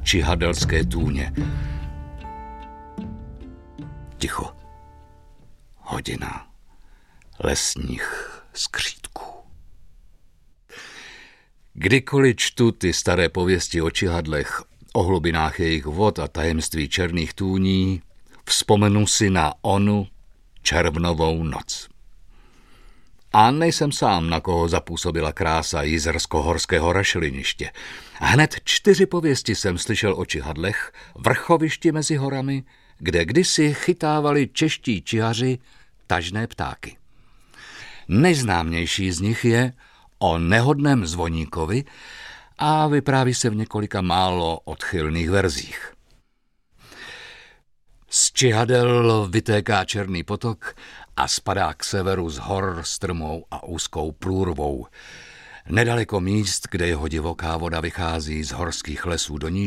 čihadelské tůně. Ticho. Hodina lesních skřítků. Kdykoliv čtu ty staré pověsti o čihadlech, o hlubinách jejich vod a tajemství černých tůní, vzpomenu si na onu červnovou noc. A nejsem sám, na koho zapůsobila krása jizersko-horského rašeliniště. Hned 4 pověsti jsem slyšel o čihadlech, vrchovišti mezi horami, kde kdysi chytávali čeští čihaři tažné ptáky. Nejznámější z nich je o nehodném zvoníkovi a vypráví se v několika málo odchylných verzích. Z čihadel vytéká Černý potok a spadá k severu z hor strmou a úzkou průrvou. Nedaleko míst, kde jeho divoká voda vychází z horských lesů do nížin,